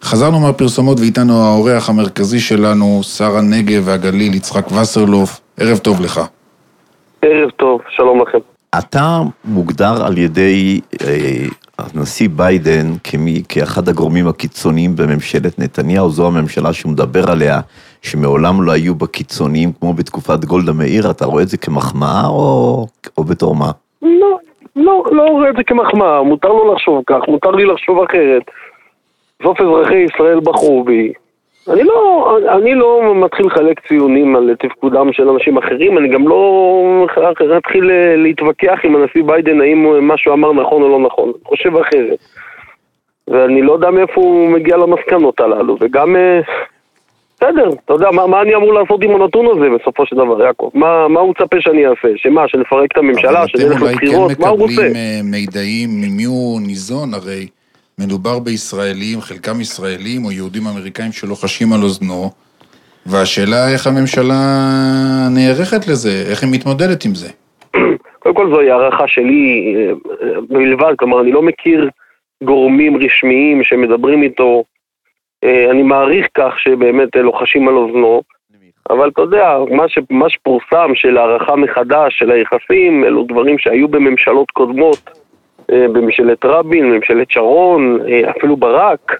חזרנו מהפרסומות ואיתנו האורח המרכזי שלנו, שר הנגב והגליל, יצחק וסרלוף. ערב טוב לך. ערב טוב, שלום לכם. אתה מוגדר על ידי הנשיא ביידן כאחד הגורמים הקיצוניים בממשלת נתניהו. זו הממשלה שהוא מדבר עליה, שמעולם לא היו בקיצוניים כמו בתקופת גולדה מאיר. אתה רואה את זה כמחמאה או בתור מה? לא רואה את זה כמחמאה, מותר לו לחשוב כך, מותר לי לחשוב אחרת. סוף אזרחי ישראל בחרו בי. אני לא מתחיל לחלק ציונים על תפקודם של אנשים אחרים, אני גם לא מתחיל להתווכח עם הנשיא ביידן האם מה שהוא אמר נכון או לא נכון, חושב אחרת. ואני לא יודע מאיפה הוא מגיע למסקנות הללו, וגם, בסדר, אתה יודע, מה אני אמור לעשות עם הנתון הזה בסופו של דבר, יעקב? מה הוא מצפה שאני אעשה? שנפרק את הממשלה, שנלך לבחירות, מה הוא רוצה? אבל אתם אולי כן מקבלים מידעים ממי הוא ניזון, הרי מדובר בישראלים, חלקם ישראלים או יהודים אמריקאים שלא חשים על אוזנו, והשאלה איך הממשלה נערכת לזה, איך היא מתמודדת עם זה? קודם כל זוהי הערכה שלי בלבד, כלומר אני לא מכיר גורמים רשמיים שמדברים איתו, אני מעריך כך שבאמת לוחשים על אוזנו, אבל אתה יודע, מה שפורסם של הערכה מחדש של היחסים, אלו דברים שהיו בממשלות קודמות, בממשלת רבין, בממשלת שרון, אפילו ברק,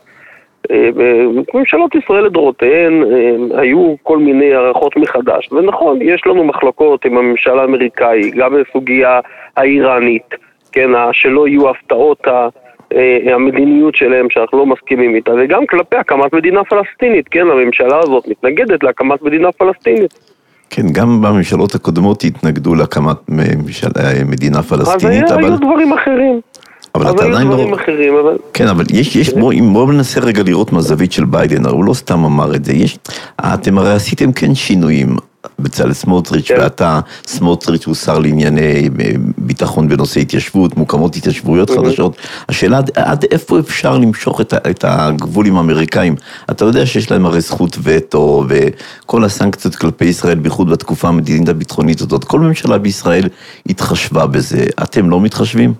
בממשלות ישראל לדורותיהן היו כל מיני הערכות מחדש. ונכון, יש לנו מחלוקות עם הממשל האמריקאי, גם בסוגיה האיראנית, כן, שלא יהיו הפתעות המדיניות שלהם שאנחנו לא מסכימים איתה, וגם כלפי הקמת מדינה פלסטינית, כן, הממשלה הזאת מתנגדת להקמת מדינה פלסטינית. כן, גם בממשלות הקודמות התנגדו להקמת מדינה פלסטינית, אבל היו דברים אחרים. אבל אתה עדיין לא... כן, אבל בואו ננסה רגע לראות מהזווית של ביידן, הוא לא סתם אמר את זה, אתם הרי עשיתם כן שינויים, בצלאל סמוטריץ' ואתה, סמוטריץ' הוא שר לענייני ביטחון בנושא התיישבות, מוקמות התיישבויות חדשות, השאלה עד איפה אפשר למשוך את הגבול עם האמריקאים? אתה יודע שיש להם הרי זכות וטו וכל הסנקציות כלפי ישראל, בייחוד בתקופה המדינית הביטחונית הזאת, כל ממשלה בישראל התחשבה בזה, אתם לא מתחשבים?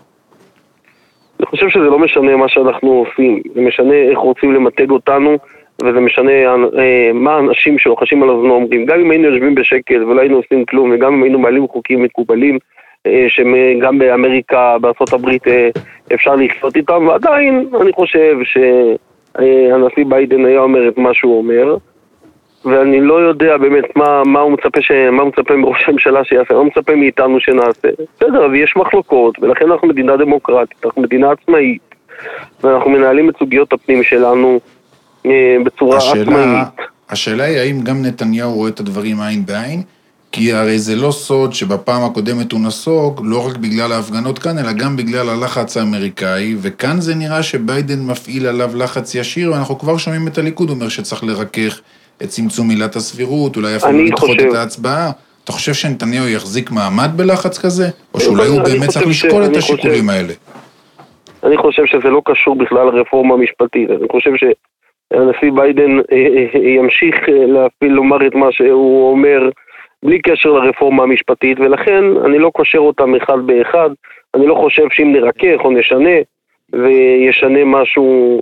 אני חושב שזה לא משנה מה שאנחנו עושים, זה משנה איך רוצים למתג אותנו, וזה משנה מה האנשים שלוחשים על אוזנו אומרים. גם אם היינו יושבים בשקט ולא היינו עושים כלום, וגם אם היינו מעלים חוקים מקובלים, שגם באמריקה, בארצות הברית אפשר לחיות איתם, ועדיין אני חושב שהנשיא ביידן היה אומר את מה שהוא אומר, ואני לא יודע באמת מה הוא מצפה מראש הממשלה שיעשה, מה הוא מצפה מאיתנו שנעשה. בסדר, אז יש מחלוקות, ולכן אנחנו מדינה דמוקרטית, אנחנו מדינה עצמאית, ואנחנו מנהלים את סוגיות הפנים שלנו בצורה עצמאית. השאלה היא האם גם נתניהו רואה את הדברים עין בעין, כי הרי זה לא סוד שבפעם הקודמת הוא נסוג, לא רק בגלל ההפגנות כאן, אלא גם בגלל הלחץ האמריקאי, וכאן זה נראה שביידן מפעיל עליו לחץ ישיר, ואנחנו כבר שומעים את הליכוד אומר שצריך לרכך את צמצום עילת הסבירות, אולי אפילו לדחות את ההצבעה. אתה חושב שנתניהו יחזיק מעמד בלחץ כזה? או שאולי הוא באמת צריך לשקול את השיקולים האלה? אני חושב שזה לא קשור בכלל לרפורמה המשפטית. אני חושב שהנשיא ביידן ימשיך לומר את מה שהוא אומר בלי קשר לרפורמה המשפטית, ולכן אני לא קושר אותם אחד באחד. אני לא חושב שאם נרכך או נשנה וישנה משהו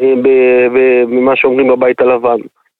במה שאומרים בבית הלבן.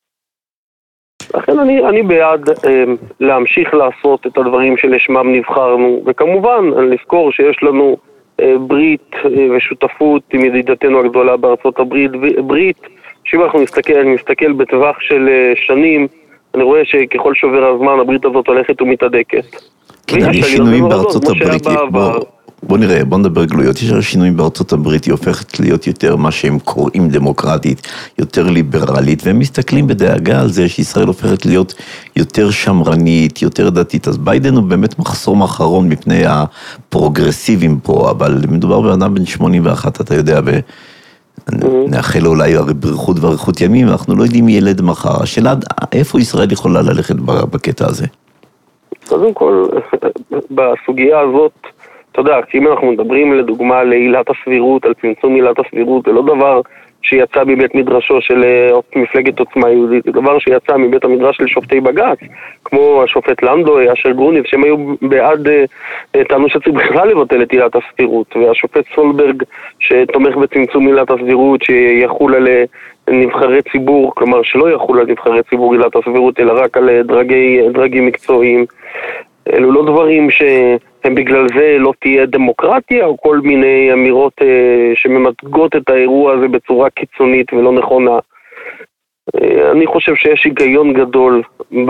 לכן אני בעד להמשיך לעשות את הדברים שלשמם נבחרנו, וכמובן לזכור שיש לנו ברית ושותפות עם ידידתנו הגדולה בארצות הברית, ברית שאם אנחנו נסתכל בטווח של שנים, אני רואה שככל שעובר הזמן הברית הזאת הולכת ומתהדקת. כן, יש שינויים בארצות הברית, בוא נדבר גלויות, יש שינויים בארצות הברית, היא הופכת להיות יותר מה שהם קוראים דמוקרטית, יותר ליברלית, והם מסתכלים בדאגה על זה שישראל הופכת להיות יותר שמרנית, יותר דתית, אז ביידן הוא באמת מחסום אחרון מפני הפרוגרסיבים פה, אבל מדובר באדם בן 81, אתה יודע, נאחל לו אולי בריחות ואריכות ימים, אנחנו לא יודעים מי ילד מחר, השאלה איפה ישראל יכולה ללכת בקטע הזה? קודם כל, בסוגיה הזאת, אתה יודע, אם אנחנו מדברים לדוגמה על עילת הסבירות, על צמצום עילת הסבירות, זה לא דבר שיצא מבית מדרשו של מפלגת עוצמה יהודית, זה דבר שיצא מבית המדרש של שופטי בג"ץ, כמו השופט לנדו, אשר גרוניס, שהם היו בעד, טענו שצריך בכלל לבטל את עילת הסבירות, והשופט סולברג שתומך בצמצום עילת הסבירות, שיחול על נבחרי ציבור, כלומר שלא יחול על נבחרי ציבור עילת הסבירות, אלא רק על דרגים מקצועיים. אלו לא דברים שהם בגלל זה לא תהיה דמוקרטיה, או כל מיני אמירות שממתגות את האירוע הזה בצורה קיצונית ולא נכונה. אני חושב שיש היגיון גדול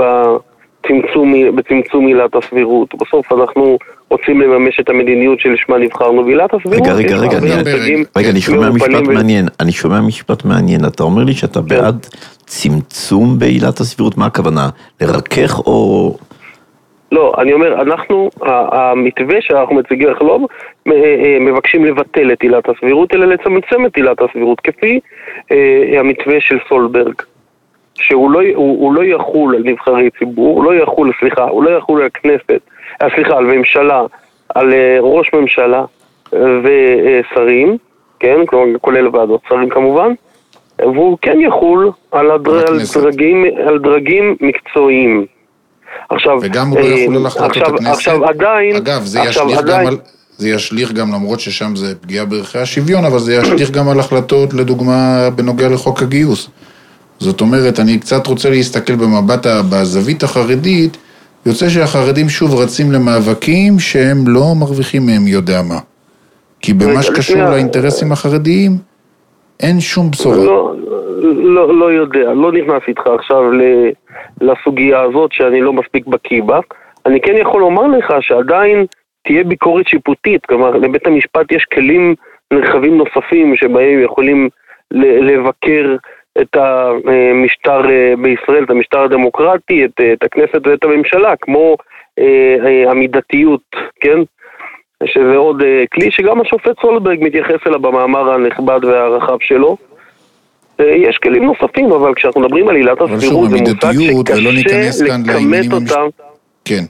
בצמצום עילת הסבירות. בסוף אנחנו רוצים לממש את המדיניות שלשמה נבחרנו, ועילת הסבירות... רגע, אני שומע משפט מעניין. אתה אומר לי שאתה בעד צמצום בעילת הסבירות, מה הכוונה? לרכך או... לא, אני אומר, המתווה שאנחנו מציגים, אנחנו לא מבקשים לבטל את עילת הסבירות, אלא לצמצם את עילת הסבירות, כפי המתווה של סולברג, שהוא לא יחול על נבחרי ציבור, הוא לא יחול על הכנסת, על ממשלה, על ראש ממשלה ושרים, כן, כולל ועדות שרים כמובן, והוא כן יחול על דרגים מקצועיים. עכשיו, וגם הוא לא יכול על החלטות הכנסת. עכשיו עדיין... אגב, זה ישליך גם, למרות ששם זה פגיעה בערכי השוויון, אבל זה ישליך גם על החלטות, לדוגמה, בנוגע לחוק הגיוס. זאת אומרת, אני קצת רוצה להסתכל בזווית החרדית, יוצא שהחרדים שוב רצים למאבקים שהם לא מרוויחים מהם יודע מה. כי במה שקשור לאינטרסים החרדיים, אין שום בשורה. לא יודע, לא נכנס איתך עכשיו לסוגיה הזאת שאני לא מספיק בקיא בה. אני כן יכול לומר לך שעדיין תהיה ביקורת שיפוטית, כלומר לבית המשפט יש כלים נרחבים נוספים שבהם יכולים לבקר את המשטר בישראל, את המשטר הדמוקרטי, את הכנסת ואת הממשלה, כמו המידתיות, כן? שזה עוד כלי שגם השופט סולברג מתייחס אליו במאמר הנכבד והרחב שלו. יש כלים נוספים, אבל כשאנחנו מדברים על עילת הסבירות, זה מושג שקשה לכמת אותם. כן.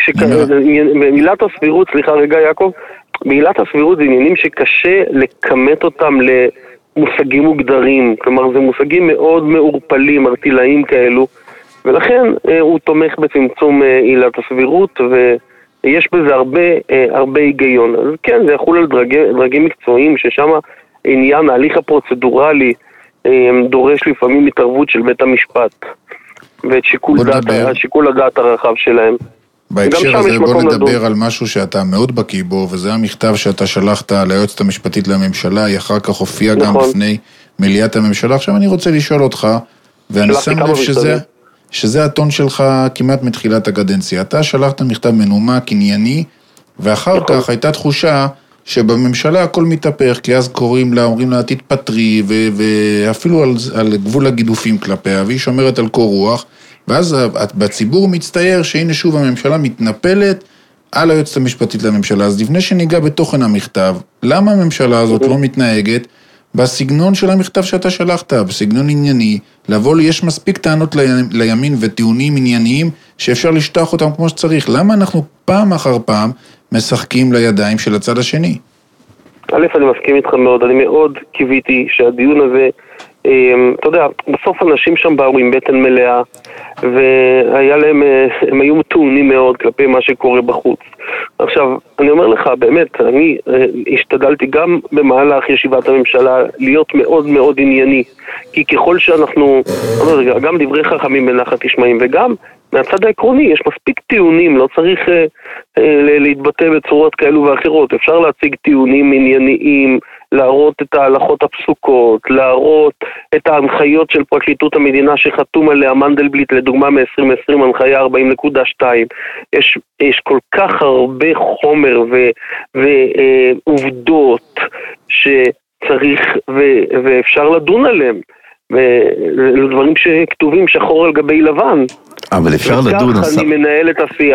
בעילת הסבירות, סליחה רגע יעקב, בעילת הסבירות זה עניינים שקשה לכמת אותם למושגים מוגדרים, כלומר זה מושגים מאוד מעורפלים, ארטילאיים כאלו, ולכן הוא תומך בצמצום עילת הסבירות, ויש בזה הרבה היגיון. אז כן, זה יחול על דרגים מקצועיים, ששם עניין ההליך הפרוצדורלי דורש לפעמים התערבות של בית המשפט, ואת שיקול הדעת הרחב שלהם. בהקשר הזה בוא נדבר על משהו שאתה מאוד בקיא בו, וזה המכתב שאתה שלחת ליועצת המשפטית לממשלה, היא אחר כך הופיעה גם בפני מליאת הממשלה. עכשיו אני רוצה לשאול אותך, ואני שם לב שזה הטון שלך כמעט מתחילת הקדנציה. אתה שלחת מכתב מנומק, ענייני, ואחר כך הייתה תחושה שבממשלה הכל מתהפך, כי אז אומרים לה תתפטרי, ואפילו על גבול הגידופים כלפיה, והיא שומרת על קור רוח, ואז בציבור מצטייר שהנה שוב הממשלה מתנפלת על היועצת המשפטית לממשלה. אז לפני שניגע בתוכן המכתב, למה הממשלה הזאת לא מתנהגת בסגנון של המכתב שאתה שלחת, בסגנון ענייני, יש מספיק טענות לימין וטיעונים ענייניים שאפשר לשטוח אותם כמו שצריך. למה אנחנו פעם אחר פעם משחקים לידיים של הצד השני? א', אני מסכים איתך מאוד, אני מאוד קיוויתי שהדיון הזה, אתה יודע, בסוף אנשים שם באו עם בטן מלאה, והיה להם, הם היו טעונים מאוד כלפי מה שקורה בחוץ. עכשיו, אני אומר לך, באמת, אני השתדלתי גם במהלך ישיבת הממשלה להיות מאוד מאוד ענייני, כי ככל שאנחנו, גם דברי חכמים בנחת תשמעים, וגם מהצד העקרוני יש מספיק טיעונים, לא צריך להתבטא בצורות כאלו ואחרות, אפשר להציג טיעונים ענייניים, להראות את ההלכות הפסוקות, להראות את ההנחיות של פרקליטות המדינה שחתום עליה מנדלבליט, לדוגמה מ-2020, הנחיה 40.2. יש כל כך הרבה חומר ועובדות שצריך ואפשר לדון עליהם, ואלה דברים שכתובים שחור על גבי לבן. אבל אפשר לדון... וכך אני מנהל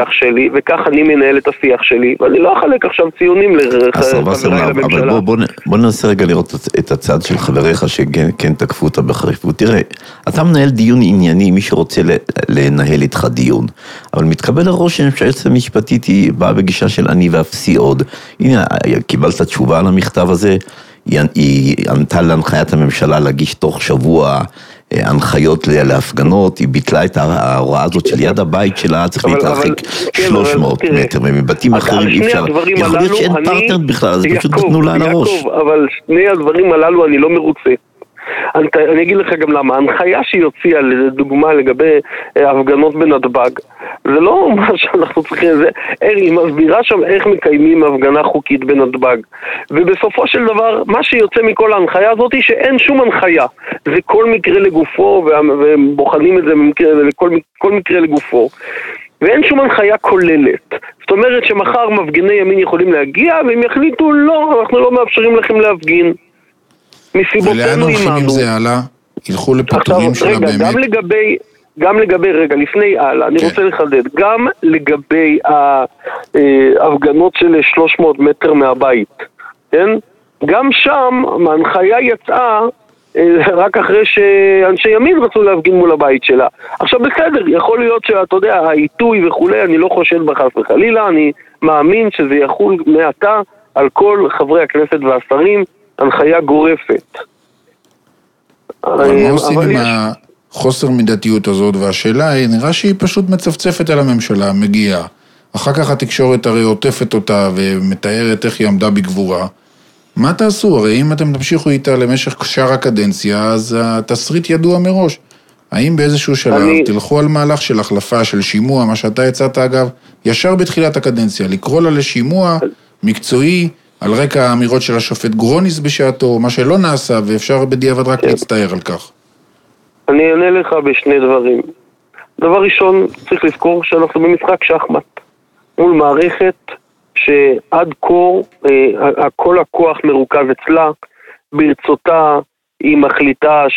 את השיח שלי, ואני לא אחלק עכשיו ציונים לחבריי לממשלה. אבל בוא ננסה רגע לראות את הצד של חבריך שכן תקפו אותה בחריפות. תראה, אתה מנהל דיון ענייני, מי שרוצה לנהל איתך דיון, אבל מתקבל הרושם שהיועצת המשפטית היא באה בגישה של אני ואפסי עוד. הנה, קיבלת תשובה על המכתב הזה, היא ענתה להנחיית הממשלה להגיש תוך שבוע הנחיות להפגנות, היא ביטלה את ההוראה הזאת של יד הבית שלה, צריך להתרחק 300 מטר, ומבתים אחרים אי אפשר. יכול להיות שאין פרטנר בכלל, אז פשוט נתנו לה על הראש. אבל שני הדברים הללו אני לא מרוצה. אני אגיד לך גם למה, ההנחיה שהיא הוציאה לדוגמה לגבי הפגנות בנתב"ג, זה לא מה שאנחנו צריכים, היא מסבירה שם איך מקיימים הפגנה חוקית בנתב"ג, ובסופו של דבר מה שיוצא מכל ההנחיה הזאת היא שאין שום הנחיה, זה כל מקרה לגופו, והם בוחנים את זה כל מקרה לגופו, ואין שום הנחיה כוללת. זאת אומרת שמחר מפגיני ימין יכולים להגיע, והם יחליטו לא, אנחנו לא מאפשרים לכם להפגין. ולאן הולכים עם זה הלאה? ילכו לפיטורים שלה באמת? גם לגבי, רגע, לפני הלאה, אני רוצה לחדד, גם לגבי ההפגנות של 300 מטר מהבית, כן? גם שם ההנחיה יצאה רק אחרי שאנשי ימין רצו להפגין מול הבית שלה. עכשיו בסדר, יכול להיות שאתה יודע, העיתוי וכולי, אני לא חושד בחס וחלילה, אני מאמין שזה יחול מעתה על כל חברי הכנסת והשרים, הנחיה גורפת. אבל מה עושים עם החוסר מידתיות הזאת, והשאלה היא, נראה שהיא פשוט מצפצפת על הממשלה, מגיעה. אחר כך התקשורת הרי עוטפת אותה ומתארת איך היא עמדה בגבורה. מה תעשו? הרי אם אתם תמשיכו איתה למשך שאר הקדנציה, אז התסריט ידוע מראש. האם באיזשהו שלב תלכו על מהלך של החלפה, של שימוע, מה שאתה יצאת אגב, ישר בתחילת הקדנציה, לקרוא לה לשימוע מקצועי, על רקע האמירות של השופט גרוניס בשעתו, מה שלא נעשה, ואפשר בדיעבד רק להצטער על כך. אני אענה לך בשני דברים. דבר ראשון, צריך לזכור שאנחנו במשחק שחמט, מול מערכת שעד כה כל הכוח מרוכז אצלה, ברצותה היא מחליטה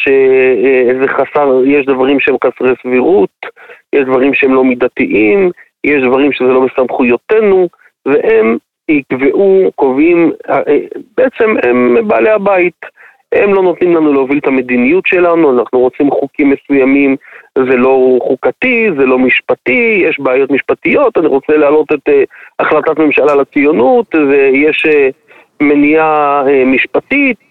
יש דברים שהם חסרי סבירות, יש דברים שהם לא מידתיים, יש דברים שזה לא בסמכויותינו, והם יקבעו, קובעים, בעצם הם בעלי הבית, הם לא נותנים לנו להוביל את המדיניות שלנו, אנחנו רוצים חוקים מסוימים, זה לא חוקתי, זה לא משפטי, יש בעיות משפטיות, אני רוצה להעלות את החלטת ממשלה לציונות, יש מניעה משפטית,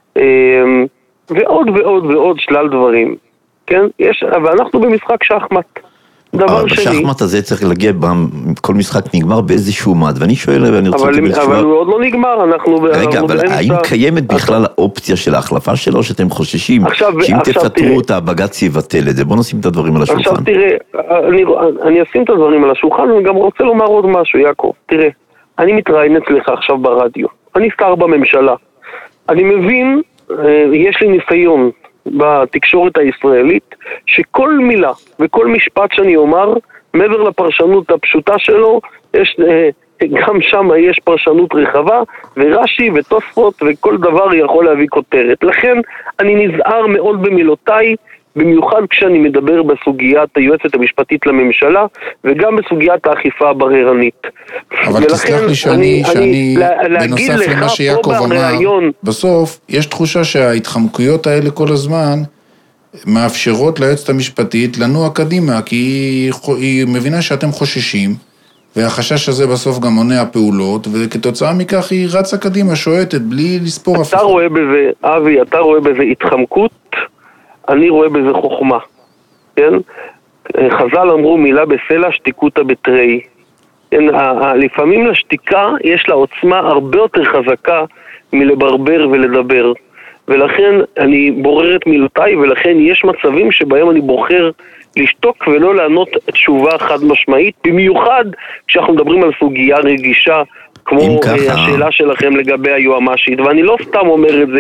ועוד ועוד ועוד שלל דברים, כן? אבל אנחנו במשחק שחמט. דבר שני... בשחמט הזה צריך להגיע, כל משחק נגמר באיזשהו מעד, ואני שואל, ואני רוצה... אבל הוא עוד לא נגמר, אנחנו... רגע, אבל האם קיימת בכלל האופציה של ההחלפה שלו, שאתם חוששים, שאם תפטרו אותה, הבג"ץ יבטל את זה? בוא נשים את הדברים על השולחן. עכשיו תראה, אני אשים את הדברים על השולחן, ואני גם רוצה לומר עוד משהו, יעקב. תראה, אני מתראיין אצלך עכשיו ברדיו, אני שר בממשלה, אני מבין, יש לי ניסיון בתקשורת הישראלית, שכל מילה וכל משפט שאני אומר, מעבר לפרשנות הפשוטה שלו, גם שם יש פרשנות רחבה, ורש"י ותוספות וכל דבר יכול להביא כותרת. לכן אני נזהר מאוד במילותיי, במיוחד כשאני מדבר בסוגיית היועצת המשפטית לממשלה, וגם בסוגיית האכיפה הבררנית. אבל תסלח לי שאני בנוסף למה שיעקב אמר, בסוף יש תחושה שההתחמקויות האלה כל הזמן מאפשרות ליועצת המשפטית לנוע קדימה, כי היא מבינה שאתם חוששים, והחשש הזה בסוף גם מונע פעולות, וכתוצאה מכך היא רצה קדימה, שועטת, בלי לספור אף אחד. אתה רואה בזה, אבי, אתה רואה בזה התחמקות, אני רואה בזה חוכמה, כן? חז"ל אמרו מילה בסלע, שתיקותא בתרי. כן? לפעמים לשתיקה יש לה עוצמה הרבה יותר חזקה מלברבר ולדבר. ולכן אני בורר את מילותיי, ולכן יש מצבים שבהם אני בוחר לשתוק ולא לענות תשובה חד משמעית, במיוחד כשאנחנו מדברים על סוגיה רגישה כמו השאלה שלכם לגבי היועמשית, ואני לא סתם אומר את זה,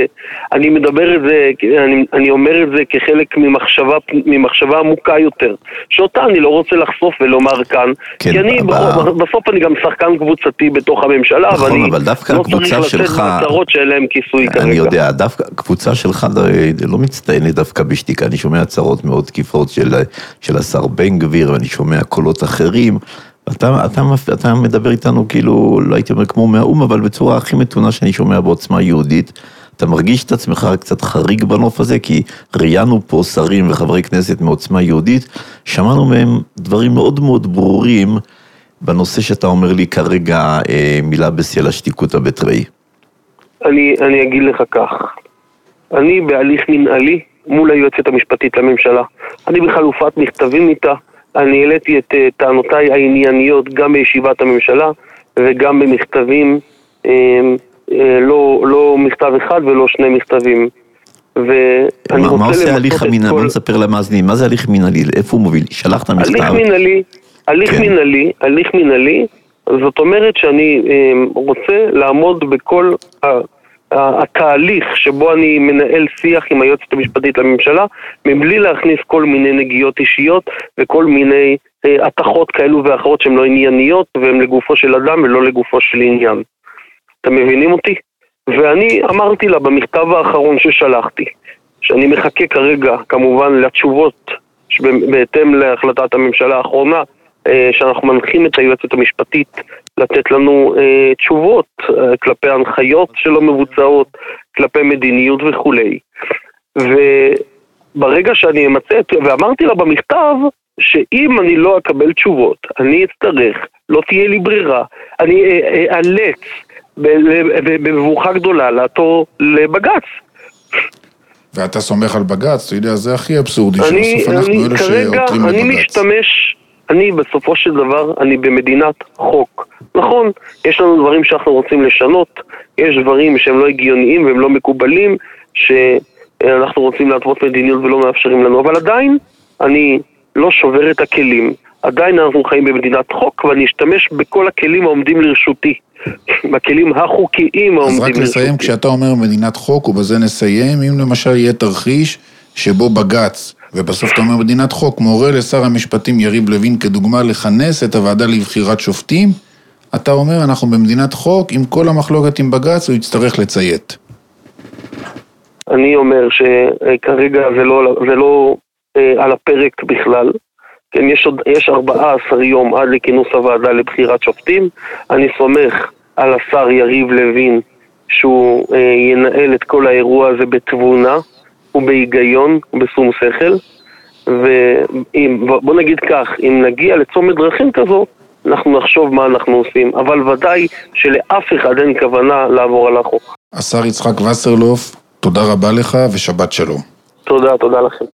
אני אומר את זה כחלק ממחשבה עמוקה יותר, שאותה אני לא רוצה לחשוף ולומר כאן, כי אני בסוף אני גם שחקן קבוצתי בתוך הממשלה, ואני לא צריך לצאת מהצהרות שאליהם כיסוי כרגע. אני יודע, דווקא קבוצה שלך לא מצטיינת דווקא בשתיקה, אני שומע הצהרות מאוד תקיפות של השר בן גביר, ואני שומע קולות אחרים, אתה מדבר איתנו כאילו, לא הייתי אומר כמו מהאום, אבל בצורה הכי מתונה שאני שומע בעוצמה יהודית, אתה מרגיש את עצמך קצת חריג בנוף הזה, כי ראיינו פה שרים וחברי כנסת מעוצמה יהודית, שמענו מהם דברים מאוד מאוד ברורים, בנושא שאתה אומר לי כרגע מילה בסלע שתיקותא בתרי. אני אגיד לך כך, אני בהליך מנהלי מול היועצת המשפטית לממשלה, אני בחלופת מכתבים איתה, אני העליתי את טענותיי הענייניות גם בישיבת הממשלה וגם במכתבים, לא מכתב אחד ולא שני מכתבים. מה עושה הליך המנהלי? בוא נספר למאזינים, מה זה הליך מנהלי? איפה הוא מוביל? שלחת מכתב? הליך מנהלי, זאת אומרת שאני רוצה לעמוד בכל התהליך שבו אני מנהל שיח עם היועצת המשפטית לממשלה, מבלי להכניס כל מיני נגיעות אישיות וכל מיני התחות כאלו ואחרות שהן לא ענייניות והן לגופו של אדם ולא לגופו של עניין. אתם מבינים אותי? ואני אמרתי לה במכתב האחרון ששלחתי, שאני מחכה כרגע כמובן לתשובות בהתאם להחלטת הממשלה האחרונה, שאנחנו מנחים את היועצת המשפטית לתת לנו תשובות כלפי הנחיות שלא מבוצעות, כלפי מדיניות וכו'. וברגע שאני אמצאת, ואמרתי לה במכתב, שאם אני לא אקבל תשובות, אני אצטרך, לא תהיה לי ברירה, אני אאלץ במבוכה גדולה לעתור לבג"ץ. ואתה סומך על בג"ץ, אתה יודע, זה הכי אבסורדי, שבסוף אנחנו אלה שעותרים לבג"ץ. אני בסופו של דבר, אני במדינת חוק. נכון, יש לנו דברים שאנחנו רוצים לשנות, יש דברים שהם לא הגיוניים והם לא מקובלים, שאנחנו רוצים להתוות מדיניות ולא מאפשרים לנו, אבל עדיין אני לא שובר את הכלים. עדיין אנחנו חיים במדינת חוק, ואני אשתמש בכל הכלים העומדים לרשותי. בכלים החוקיים העומדים לרשותי. אז רק לסיים, כשאתה אומר מדינת חוק, ובזה נסיים, אם למשל יהיה תרחיש שבו בג"ץ, ובסוף אתה אומר מדינת חוק, מורה לשר המשפטים יריב לוין כדוגמה לכנס את הוועדה לבחירת שופטים, אתה אומר אנחנו במדינת חוק, עם כל המחלוקת עם בג"ץ הוא יצטרך לציית. אני אומר שכרגע זה לא על הפרק בכלל, כן, יש 14 יום עד לכינוס הוועדה לבחירת שופטים, אני סומך על השר יריב לוין שהוא ינהל את כל האירוע הזה בתבונה, ובהיגיון, ובשום שכל, ובוא נגיד כך, אם נגיע לצומת דרכים כזו, אנחנו נחשוב מה אנחנו עושים, אבל ודאי שלאף אחד אין כוונה לעבור על החוק. השר יצחק וסרלוף, תודה רבה לך ושבת שלום. תודה לכם.